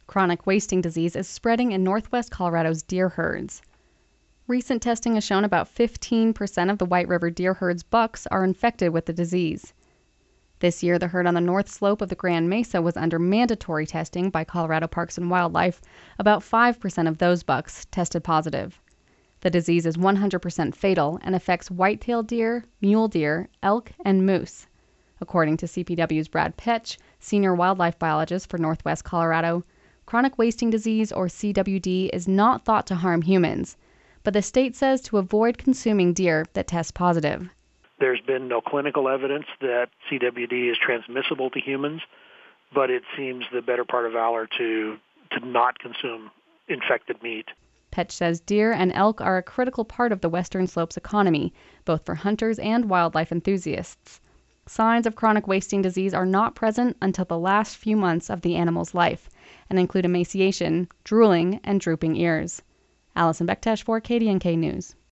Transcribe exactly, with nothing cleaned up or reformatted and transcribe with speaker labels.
Speaker 1: Chronic wasting disease is spreading in northwest Colorado's deer herds. Recent testing has shown about fifteen percent of the White River deer herd's bucks are infected with the disease. This year, the herd on the north slope of the Grand Mesa was under mandatory testing by Colorado Parks and Wildlife. About five percent of those bucks tested positive. The disease is one hundred percent fatal and affects white-tailed deer, mule deer, elk, and moose. According to C P W's Brad Petch, senior wildlife biologist for Northwest Colorado, chronic wasting disease, or C W D, is not thought to harm humans, but the state says to avoid consuming deer that test positive.
Speaker 2: There's been no clinical evidence that C W D is transmissible to humans, but it seems the better part of valor to, to not consume infected meat.
Speaker 1: Petch says deer and elk are a critical part of the Western Slopes economy, both for hunters and wildlife enthusiasts. Signs of chronic wasting disease are not present until the last few months of the animal's life and include emaciation, drooling, and drooping ears. Allison Bektesh for K D N K News.